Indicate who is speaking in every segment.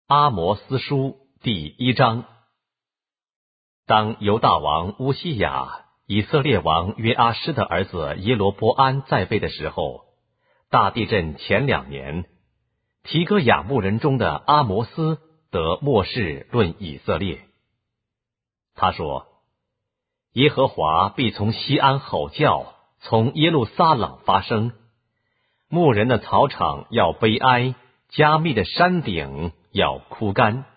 Speaker 1: 阿摩斯书第1章。当犹大王乌西雅、以色列王约阿施的儿子耶罗波安在位的时候，大地震前2年，提哥亚牧人中的阿摩斯得末世论以色列。他说：耶和华必从西安吼叫，从耶路撒冷发声，牧人的草场要悲哀，加密的山顶要枯干。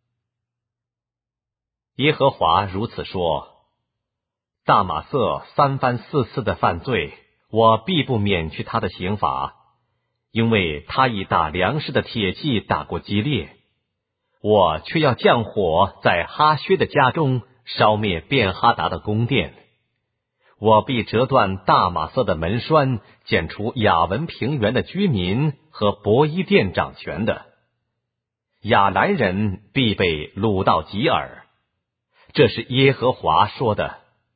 Speaker 1: 耶和华如此说：大马色3番4次的犯罪，我必不免去他的刑罚，因为他以打粮食的铁器打过基列。我却要降火在哈薛的家中，烧灭便哈达的宫殿。我必折断大马色的门栓，剪除雅文平原的居民和伯伊甸掌权的。亚兰人必被掳到吉尔。这是耶和华说的。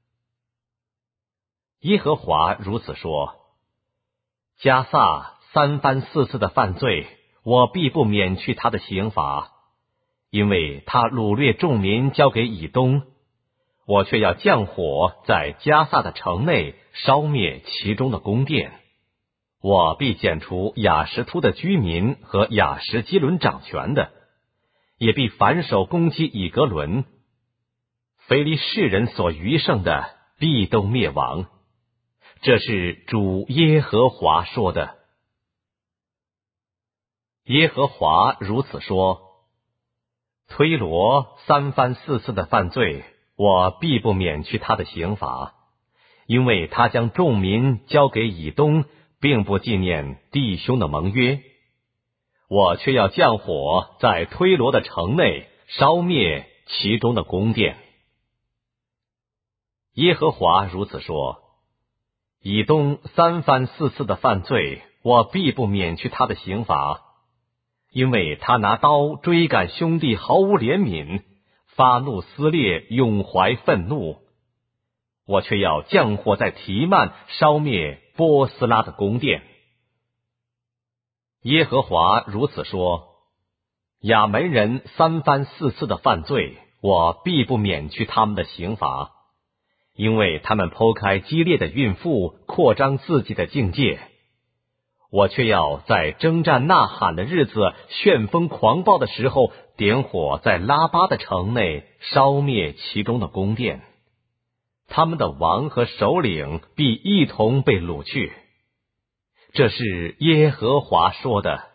Speaker 1: 耶和华如此说：迦萨3番4次的犯罪，我必不免去他的刑罚，因为他掳掠众民交给以东。我却要降火在迦萨的城内，烧灭其中的宫殿。我必剪除亚实突的居民和亚实基伦掌权的，也必反手攻击以格伦。非利士人所余剩的必都灭亡。这是主耶和华说的。耶和华如此说：推罗3番4次的犯罪，我必不免去他的刑罚，因为他将众民交给以东，并不纪念弟兄的盟约。我却要降火在推罗的城内，烧灭其中的宫殿。耶和华如此说：以东3番4次的犯罪，我必不免去他的刑罚，因为他拿刀追赶兄弟，毫无怜悯，发怒撕裂，永怀愤怒。我却要降火在提曼，烧灭波斯拉的宫殿。耶和华如此说：亚门人3番4次的犯罪，我必不免去他们的刑罚，因为他们剖开激烈的孕妇，扩张自己的境界。我却要在征战呐喊的日子，旋风狂暴的时候，点火在拉巴的城内，烧灭其中的宫殿。他们的王和首领必一同被掳去。这是耶和华说的。